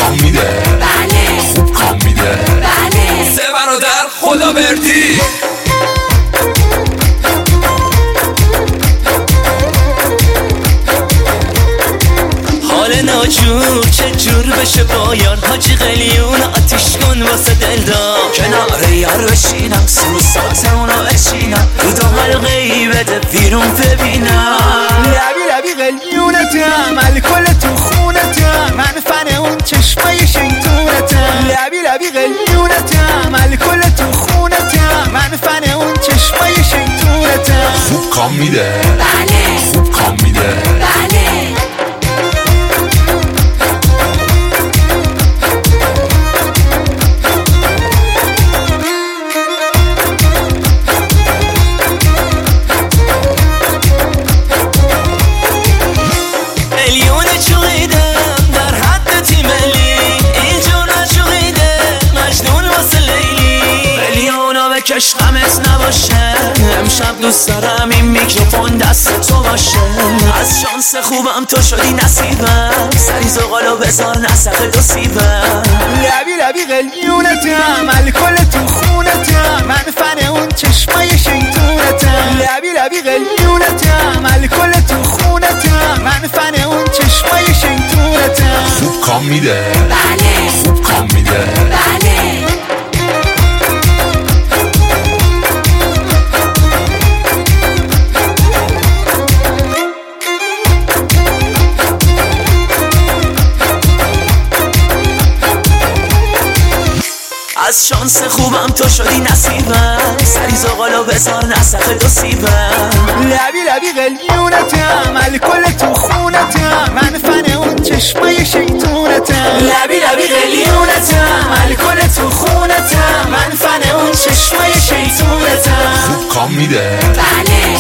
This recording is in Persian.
کام میده، بله خوب کام میده، بله. سه برادر خدا بردی. حال ناجور چجور بشه بایان حاجی قلیون آتیش کن واسه دلدار کنار یار بشینم سرو ساز اونو بشینم تو دو حلقه ای بده بیرون ببینم لبی قلیونتم الکل تو خونتم من فن اون چشمای شیطونتم لبی قلیونتم الکل تو خونتم من فن اون چشمای شیطونتم. خوب کام میده، بله خوب کام میده، بله. میلیون چویدم در حد تیملی اینجور نچویده مجنون واسه لیلی میلیونا بکش غمت نباشه امشب دوست دارم این میکروفون دست تو باشه از شانس خوبم تو شدی نصیبم سری زغالو بذار نسق دو سیبم لبی قلیونتم الکل تو خونتم من فن اون چشمای شیطونتم لبی قلیونتم الکل تو خونتم من فن اون چشمای شیطونتم. خوب کام میده، بله خوب کام میده، بله. از شانس خوبم تو شدی نصیبم سری زغالو بذار نسق دو سیبم لبی قلیونتم الکل تو خونتم من فن اون چشمای شیطونتم لبی قلیونتم الکل تو خونتم من فن اون چشمای شیطونتم. خوب کام میده، بله